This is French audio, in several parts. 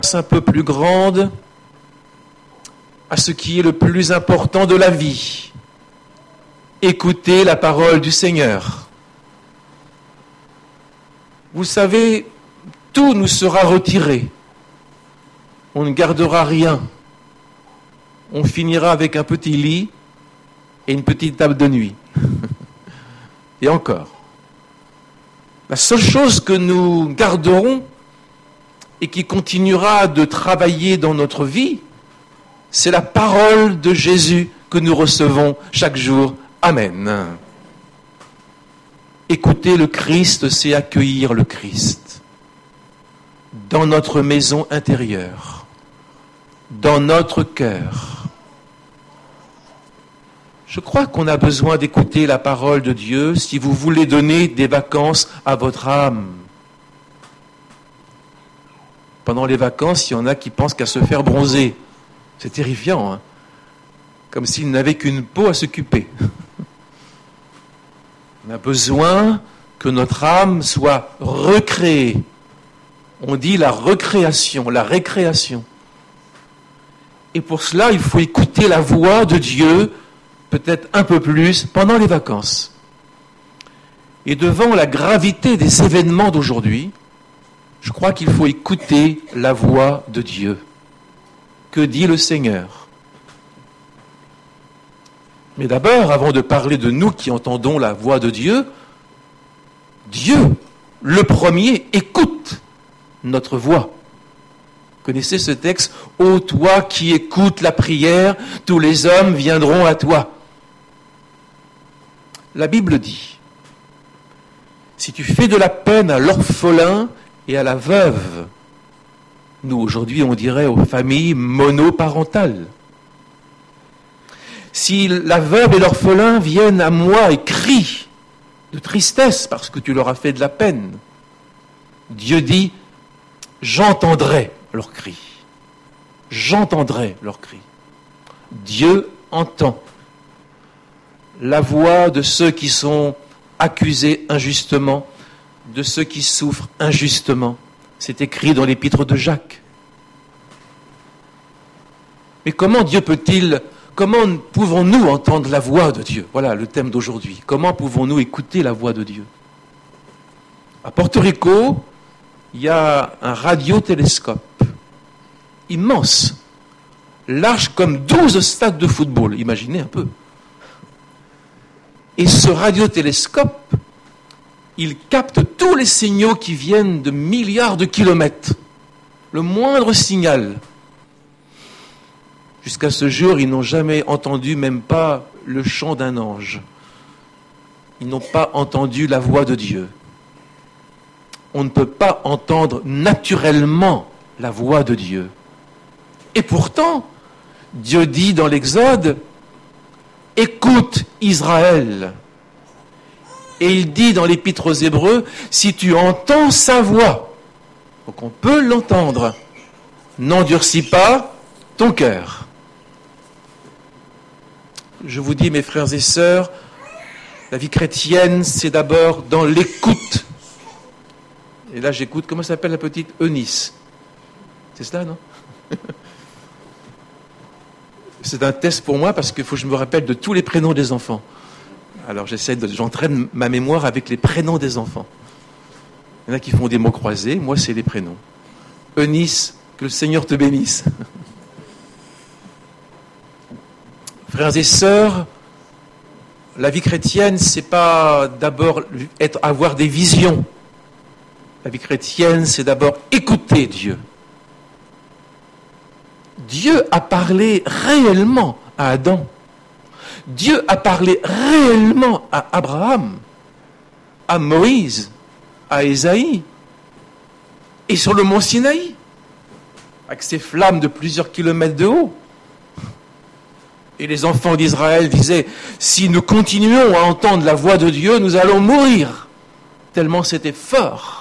un peu plus grande à ce qui est le plus important de la vie. Écoutez la parole du Seigneur. Vous savez, tout nous sera retiré. On ne gardera rien. On finira avec un petit lit et une petite table de nuit. Et encore. La seule chose que nous garderons et qui continuera de travailler dans notre vie, c'est la parole de Jésus que nous recevons chaque jour. Amen. Écouter le Christ, c'est accueillir le Christ dans notre maison intérieure, dans notre cœur. Je crois qu'on a besoin d'écouter la parole de Dieu si vous voulez donner des vacances à votre âme. Pendant les vacances, il y en a qui pensent qu'à se faire bronzer. C'est terrifiant, hein? Comme s'ils n'avaient qu'une peau à s'occuper. On a besoin que notre âme soit recréée. On dit la recréation, la récréation. Et pour cela, il faut écouter la voix de Dieu, peut-être un peu plus, pendant les vacances. Et devant la gravité des événements d'aujourd'hui, je crois qu'il faut écouter la voix de Dieu. Que dit le Seigneur? Mais d'abord, avant de parler de nous qui entendons la voix de Dieu, Dieu, le premier, écoute notre voix. Vous connaissez ce texte? « Ô toi qui écoutes la prière, tous les hommes viendront à toi. » La Bible dit, si tu fais de la peine à l'orphelin et à la veuve, nous aujourd'hui on dirait aux familles monoparentales, si la veuve et l'orphelin viennent à moi et crient de tristesse parce que tu leur as fait de la peine, Dieu dit, j'entendrai leurs cris. J'entendrai leurs cris. Dieu entend la voix de ceux qui sont accusés injustement, de ceux qui souffrent injustement. C'est écrit dans l'épître de Jacques. Mais comment pouvons-nous entendre la voix de Dieu? Voilà le thème d'aujourd'hui. Comment pouvons-nous écouter la voix de Dieu? À Porto Rico, il y a un radiotélescope immense, large comme 12 stades de football, imaginez un peu. Et ce radiotélescope, il capte tous les signaux qui viennent de milliards de kilomètres. Le moindre signal. Jusqu'à ce jour, ils n'ont jamais entendu même pas le chant d'un ange. Ils n'ont pas entendu la voix de Dieu. On ne peut pas entendre naturellement la voix de Dieu. Et pourtant, Dieu dit dans l'Exode, « Écoute Israël ». Et il dit dans l'Épître aux Hébreux, « Si tu entends sa voix », donc on peut l'entendre, « n'endurcis pas ton cœur ». Je vous dis, mes frères et sœurs, la vie chrétienne, c'est d'abord dans l'écoute. Et là, j'écoute, comment s'appelle la petite Eunice? C'est cela, non? C'est un test pour moi parce qu'il faut que je me rappelle de tous les prénoms des enfants. Alors j'entraîne ma mémoire avec les prénoms des enfants. Il y en a qui font des mots croisés, moi c'est les prénoms. Eunice, que le Seigneur te bénisse. Frères et sœurs, la vie chrétienne, c'est pas d'abord avoir des visions. La vie chrétienne, c'est d'abord écouter Dieu. Dieu a parlé réellement à Adam. Dieu a parlé réellement à Abraham, à Moïse, à Ésaïe, et sur le mont Sinaï, avec ses flammes de plusieurs kilomètres de haut. Et les enfants d'Israël disaient, si nous continuons à entendre la voix de Dieu, nous allons mourir, tellement c'était fort.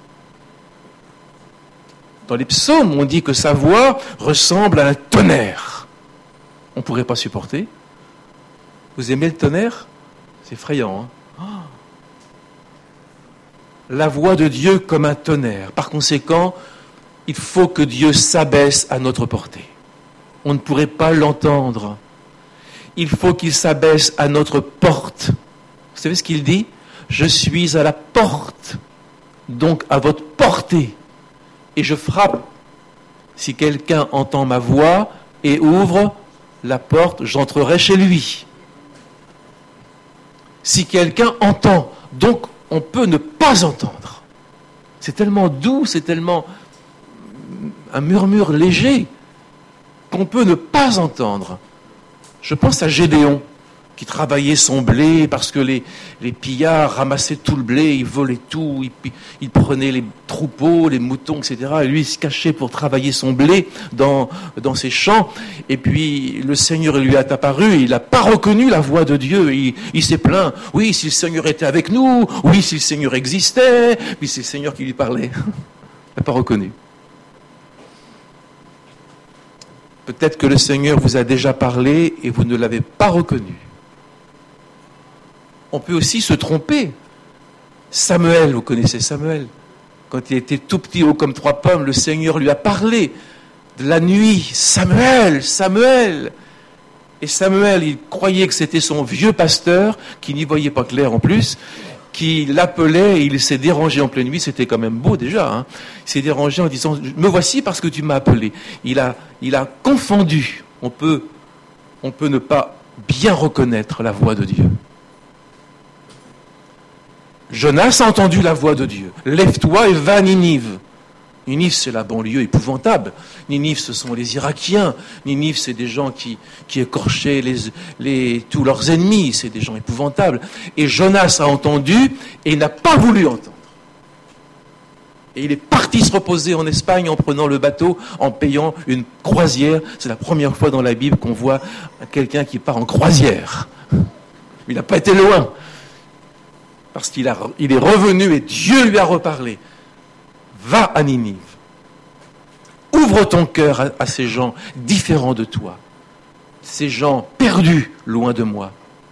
Dans les psaumes, on dit que sa voix ressemble à un tonnerre. On ne pourrait pas supporter. Vous aimez le tonnerre? C'est effrayant, hein? La voix de Dieu comme un tonnerre. Par conséquent, il faut que Dieu s'abaisse à notre portée. On ne pourrait pas l'entendre. Il faut qu'il s'abaisse à notre porte. Vous savez ce qu'il dit ? Je suis à la porte, donc à votre portée, et je frappe. Si quelqu'un entend ma voix et ouvre la porte, j'entrerai chez lui. Si quelqu'un entend, donc on peut ne pas entendre. C'est tellement doux, c'est tellement un murmure léger qu'on peut ne pas entendre. Je pense à Gédéon, qui travaillait son blé parce que les pillards ramassaient tout le blé, ils volaient tout, ils prenaient les troupeaux, les moutons, etc. Et lui, il se cachait pour travailler son blé dans ses champs. Et puis, le Seigneur lui est apparu, il n'a pas reconnu la voix de Dieu. Il s'est plaint. Oui, si le Seigneur était avec nous, oui, si le Seigneur existait, puis c'est le Seigneur qui lui parlait. Il n'a pas reconnu. Peut-être que le Seigneur vous a déjà parlé et vous ne l'avez pas reconnu. On peut aussi se tromper. Samuel, vous connaissez Samuel. Quand il était tout petit, haut comme 3 pommes, le Seigneur lui a parlé de la nuit. Samuel, Samuel. Et Samuel, il croyait que c'était son vieux pasteur, qui n'y voyait pas clair en plus, qui l'appelait et il s'est dérangé en pleine nuit. C'était quand même beau déjà. Hein. Il s'est dérangé en disant « Me voici parce que tu m'as appelé ». Il a confondu. On peut ne pas bien reconnaître la voix de Dieu. Jonas a entendu la voix de Dieu. « Lève-toi et va à Ninive ». Ninive, c'est la banlieue épouvantable. Ninive, ce sont les Irakiens. Ninive, c'est des gens qui écorchaient tous leurs ennemis. C'est des gens épouvantables. Et Jonas a entendu et il n'a pas voulu entendre. Et il est parti se reposer en Espagne en prenant le bateau, en payant une croisière. C'est la première fois dans la Bible qu'on voit quelqu'un qui part en croisière. Il n'a pas été loin. Parce qu'il est revenu et Dieu lui a reparlé. Va à Ninive. Ouvre ton cœur à ces gens différents de toi. Ces gens perdus loin de moi.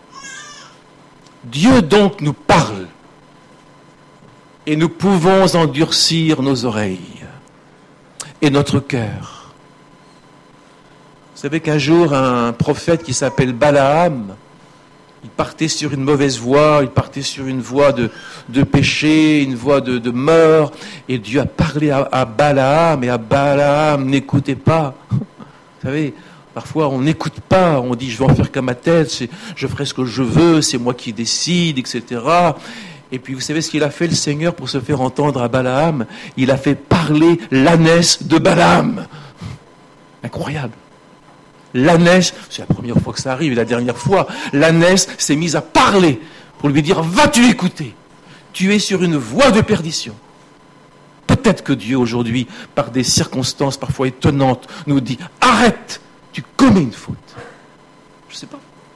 Dieu donc nous parle. Et nous pouvons endurcir nos oreilles et notre cœur. Vous savez qu'un jour, un prophète qui s'appelle Balaam, il partait sur une mauvaise voie, il partait sur une voie de péché, une voie de mort. Et Dieu a parlé à Balaam, et à Balaam n'écoutez pas. Vous savez, parfois on n'écoute pas, on dit je vais en faire qu'à ma tête, je ferai ce que je veux, c'est moi qui décide, etc. Et puis vous savez ce qu'il a fait le Seigneur pour se faire entendre à Balaam ? Il a fait parler l'ânesse de Balaam. Incroyable. L'ânesse, c'est la première fois que ça arrive, et la dernière fois, l'ânesse s'est mise à parler pour lui dire « Vas-tu écouter ? Tu es sur une voie de perdition. » Peut-être que Dieu aujourd'hui, par des circonstances parfois étonnantes, nous dit « Arrête, tu commets une faute. » Je ne sais pas.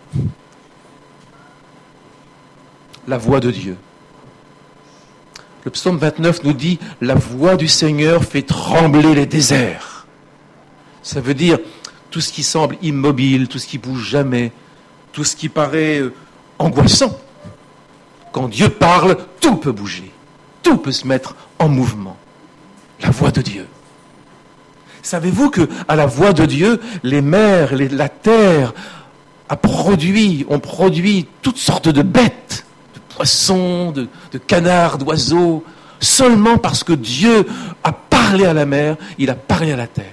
La voix de Dieu. Le psaume 29 nous dit « La voix du Seigneur fait trembler les déserts. » Ça veut dire tout ce qui semble immobile, tout ce qui bouge jamais, tout ce qui paraît angoissant. Quand Dieu parle, tout peut bouger, tout peut se mettre en mouvement. La voix de Dieu. Savez-vous que à la voix de Dieu, les mers, la terre ont produit toutes sortes de bêtes, de poissons, de canards, d'oiseaux, seulement parce que Dieu a parlé à la mer, il a parlé à la terre.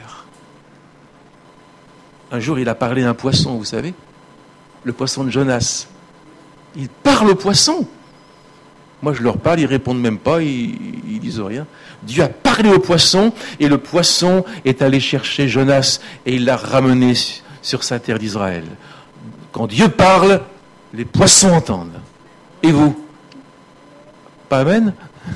Un jour, il a parlé à un poisson, vous savez, le poisson de Jonas. Il parle au poisson. Moi, je leur parle, ils répondent même pas, ils disent rien. Dieu a parlé au poisson, et le poisson est allé chercher Jonas, et il l'a ramené sur sa terre d'Israël. Quand Dieu parle, les poissons entendent. Et vous ? Pas amen ?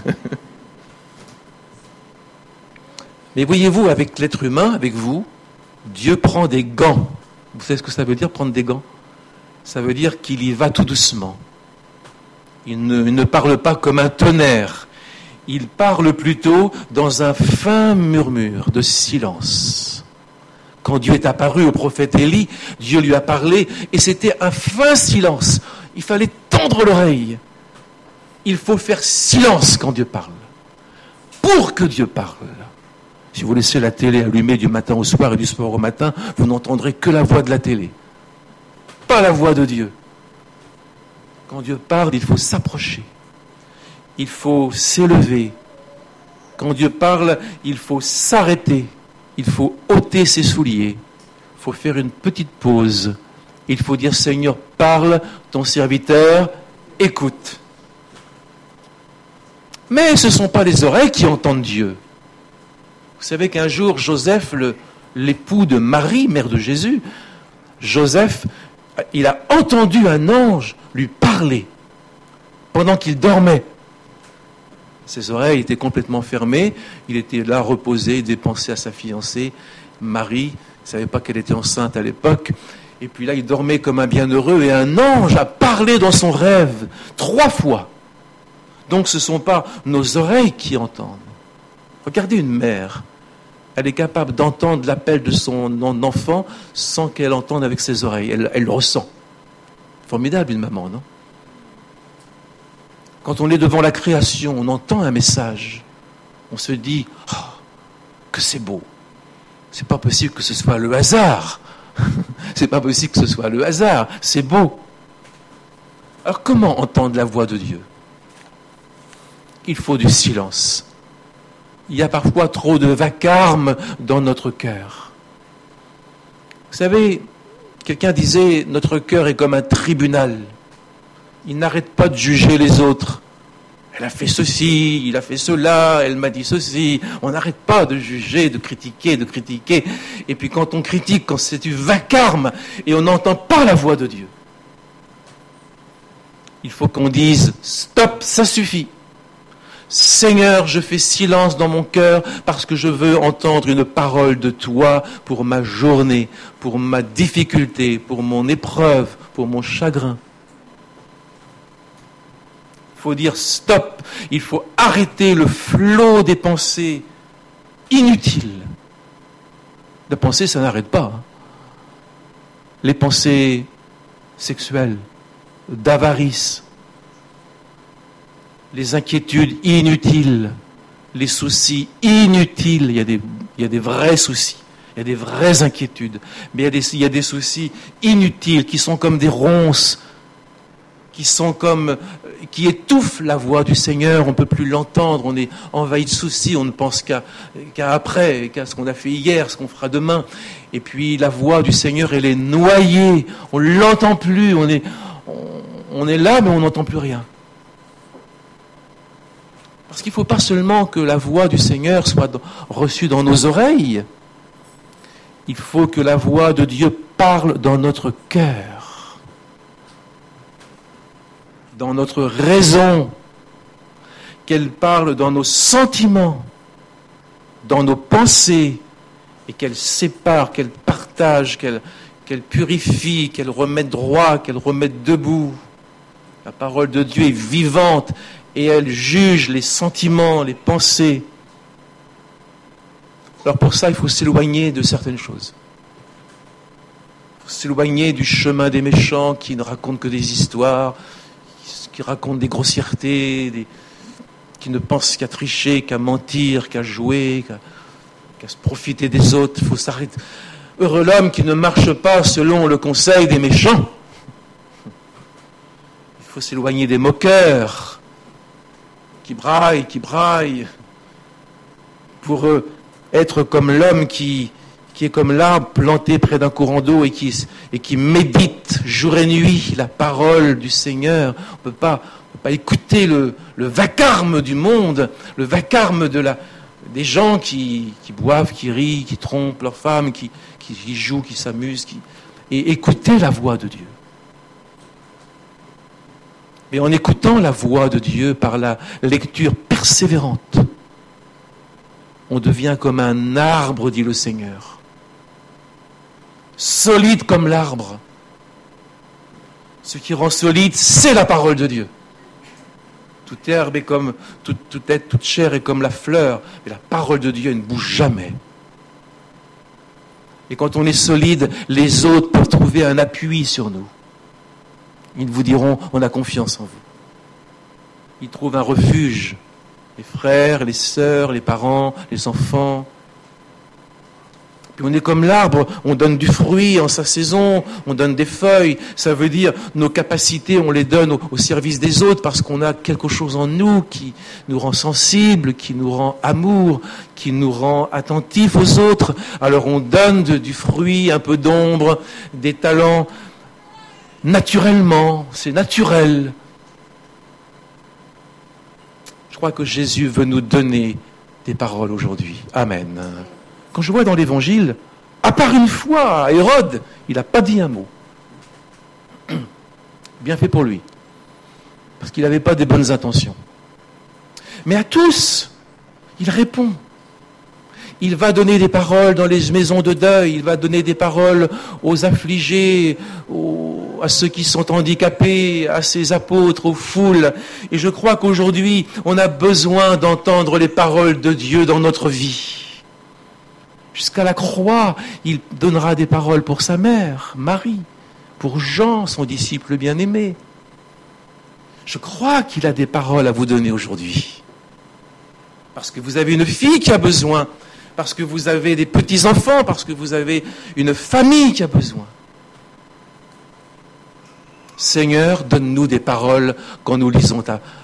Mais voyez-vous, avec l'être humain, avec vous, Dieu prend des gants. Vous savez ce que ça veut dire, prendre des gants ? Ça veut dire qu'il y va tout doucement. Il ne parle pas comme un tonnerre. Il parle plutôt dans un fin murmure de silence. Quand Dieu est apparu au prophète Élie, Dieu lui a parlé et c'était un fin silence. Il fallait tendre l'oreille. Il faut faire silence quand Dieu parle. Pour que Dieu parle. Si vous laissez la télé allumée du matin au soir et du soir au matin, vous n'entendrez que la voix de la télé, pas la voix de Dieu. Quand Dieu parle, il faut s'approcher, il faut s'élever. Quand Dieu parle, il faut s'arrêter, il faut ôter ses souliers, il faut faire une petite pause. Il faut dire, Seigneur, parle, ton serviteur écoute. Mais ce ne sont pas les oreilles qui entendent Dieu. Vous savez qu'un jour, Joseph, l'époux de Marie, mère de Jésus, Joseph, il a entendu un ange lui parler pendant qu'il dormait. Ses oreilles étaient complètement fermées, il était là reposé, il pensait à sa fiancée, Marie, il ne savait pas qu'elle était enceinte à l'époque, et puis là il dormait comme un bienheureux, et un ange a parlé dans son rêve 3 fois. Donc ce ne sont pas nos oreilles qui entendent. Regardez une mère, elle est capable d'entendre l'appel de son enfant sans qu'elle entende avec ses oreilles, elle le ressent. Formidable une maman, non ? Quand on est devant la création, on entend un message. On se dit que c'est beau. C'est pas possible que ce soit le hasard. C'est pas possible que ce soit le hasard. C'est beau. Alors comment entendre la voix de Dieu ? Il faut du silence. Il y a parfois trop de vacarme dans notre cœur. Vous savez, quelqu'un disait, notre cœur est comme un tribunal. Il n'arrête pas de juger les autres. Elle a fait ceci, il a fait cela, elle m'a dit ceci. On n'arrête pas de juger, de critiquer. Et puis quand on critique, quand c'est du vacarme, et on n'entend pas la voix de Dieu, il faut qu'on dise, stop, ça suffit. Seigneur, je fais silence dans mon cœur parce que je veux entendre une parole de toi pour ma journée, pour ma difficulté, pour mon épreuve, pour mon chagrin. Il faut dire stop, il faut arrêter le flot des pensées inutiles. La pensée, ça n'arrête pas. Les pensées sexuelles, d'avarice, les inquiétudes inutiles, les soucis inutiles. Il y a des vrais soucis, il y a des vraies inquiétudes, mais il y a des soucis inutiles qui sont comme des ronces, qui étouffent la voix du Seigneur. On ne peut plus l'entendre, on est envahi de soucis, on ne pense qu'à après, qu'à ce qu'on a fait hier, ce qu'on fera demain. Et puis la voix du Seigneur, elle est noyée, on ne l'entend plus, on est là, mais on n'entend plus rien. Parce qu'il ne faut pas seulement que la voix du Seigneur soit reçue dans nos oreilles, il faut que la voix de Dieu parle dans notre cœur, dans notre raison, qu'elle parle dans nos sentiments, dans nos pensées, et qu'elle sépare, qu'elle partage, qu'elle purifie, qu'elle remette droit, qu'elle remette debout. La parole de Dieu est vivante, et elle juge les sentiments, les pensées. Alors pour ça, il faut s'éloigner de certaines choses. Il faut s'éloigner du chemin des méchants qui ne racontent que des histoires, qui racontent des grossièretés, qui ne pensent qu'à tricher, qu'à mentir, qu'à jouer, qu'à se profiter des autres. Il faut s'arrêter. Heureux l'homme qui ne marche pas selon le conseil des méchants. Il faut s'éloigner des moqueurs, qui braillent, pour être comme l'homme qui est comme l'arbre planté près d'un courant d'eau et qui médite jour et nuit la parole du Seigneur. On ne peut pas écouter le vacarme du monde, le vacarme des gens qui boivent, qui rient, qui trompent leurs femmes, qui jouent, qui s'amusent, et écouter la voix de Dieu. Mais en écoutant la voix de Dieu par la lecture persévérante, on devient comme un arbre, dit le Seigneur. Solide comme l'arbre. Ce qui rend solide, c'est la parole de Dieu. Toute herbe est comme, toute chair est comme la fleur, mais la parole de Dieu ne bouge jamais. Et quand on est solide, les autres peuvent trouver un appui sur nous. Ils vous diront, on a confiance en vous. Ils trouvent un refuge. Les frères, les sœurs, les parents, les enfants. Puis on est comme l'arbre, on donne du fruit en sa saison, on donne des feuilles. Ça veut dire nos capacités, on les donne au service des autres parce qu'on a quelque chose en nous qui nous rend sensibles, qui nous rend amour, qui nous rend attentifs aux autres. Alors on donne du fruit, un peu d'ombre, des talents naturellement, c'est naturel. Je crois que Jésus veut nous donner des paroles aujourd'hui. Amen. Quand je vois dans l'Évangile, à part une fois, à Hérode, il n'a pas dit un mot. Bien fait pour lui. Parce qu'il n'avait pas des bonnes intentions. Mais à tous, il répond. Il va donner des paroles dans les maisons de deuil, il va donner des paroles aux affligés, à ceux qui sont handicapés, à ses apôtres, aux foules. Et je crois qu'aujourd'hui, on a besoin d'entendre les paroles de Dieu dans notre vie. Jusqu'à la croix, il donnera des paroles pour sa mère, Marie, pour Jean, son disciple bien-aimé. Je crois qu'il a des paroles à vous donner aujourd'hui. Parce que vous avez une fille qui a besoin, parce que vous avez des petits-enfants, parce que vous avez une famille qui a besoin. Seigneur, donne-nous des paroles quand nous lisons